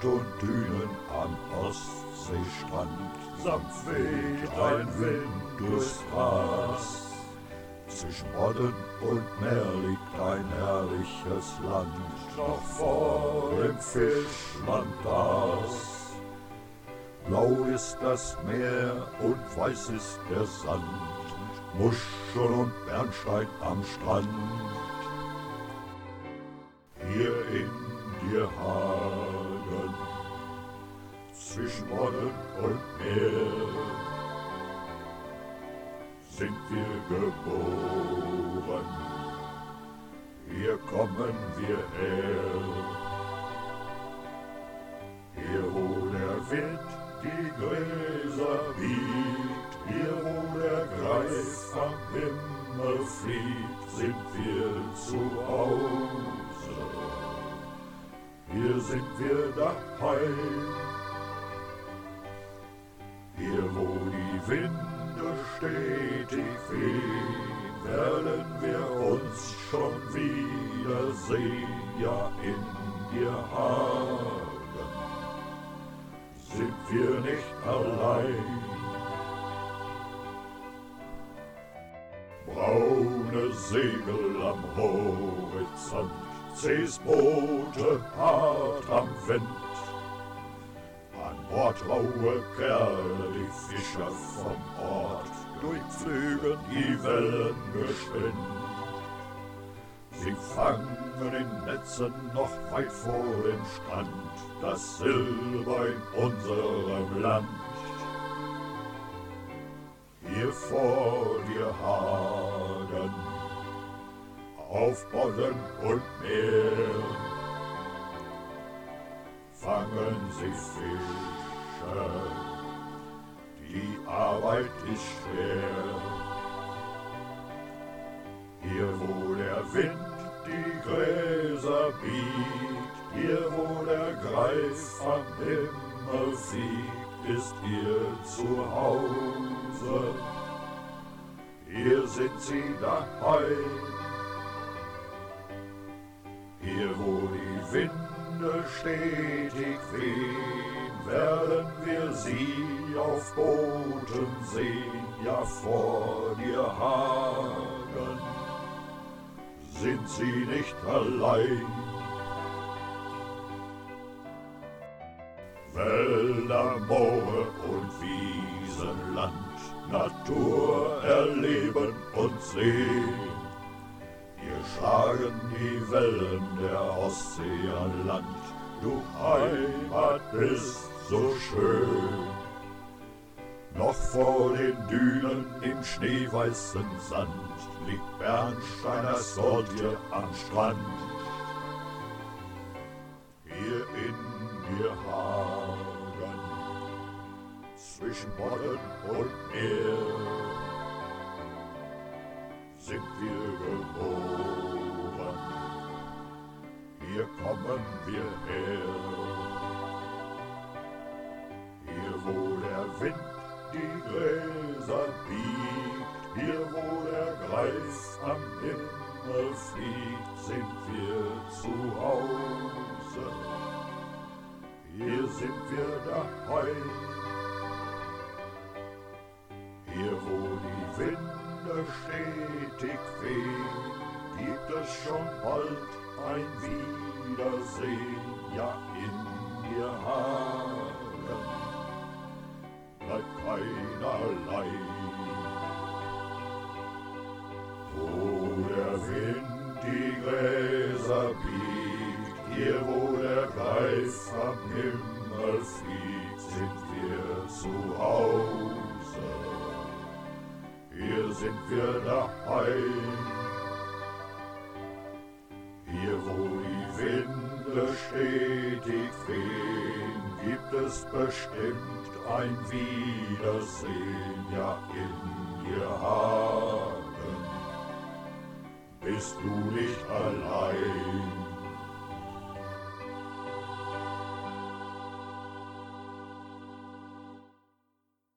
und Dünen am Ostseestrand. Sanft weht ein Wind durchs Gras. Zwischen Bodden und Meer liegt ein herrliches Land, noch vor dem Fischland das. Blau ist das Meer und weiß ist der Sand, Muschel und Bernstein am Strand. Hier in dir Hagen, zwischen Bodden und Meer, sind wir geboren, hier kommen wir her. Hier wo der Wind die Gräser biegt, hier wo der Greif am Himmel fliegt, sind wir zu Hause. Hier sind wir daheim, hier wo die Winde stetig wehen, werden wir uns schon wiedersehen, ja in dir Hagen sind wir nicht allein. Braune Segel am Horizont, Seesboote hart am Wind, an Bord raue Kerle, die Fischer vom Ort, durchpflügen die Wellen geschwind. Sie fangen in Netzen noch weit vor dem Strand das Silber in unserem Land. Hier vor dir Hagen, auf Bodden und Meer, fangen sie Fische, die Arbeit ist schwer. Hier wo der Wind die Gräser biegt, hier wo der Greif am Himmel fliegt, ist ihr Zuhause. Hier sind sie daheim, hier wo die Winde stetig wehen, werden wir sie auf Booten sehen, ja vor dir Hagen sind sie nicht allein. Wälder, Moore und Wiesenland, Natur erleben und sehen. Hier schlagen die Wellen der Ostsee an Land, du Heimat bist so schön. Noch vor den Dünen im schneeweißen Sand liegt Bernsteiner Sortier am Strand. Hier in dir Hagen, zwischen Bodden und Meer, sind wir geboren, hier kommen wir her. Hier wo der Wind die Gräser biegt, hier wo der Greif am Himmel fliegt, sind wir zu Hause. Hier sind wir daheim, hier wo die Winde stetig wehen, gibt es schon bald ein Wiedersehen, ja in dir Hagen bleibt keiner allein. Wo der Wind die Gräser biegt, hier wo der Greif am Himmel fliegt, sind wir zu Hause. Hier sind wir daheim, hier wo die Winde stetig wehen, gibt es bestimmt ein Wiedersehen, ja in dir Hagen bist du nicht allein.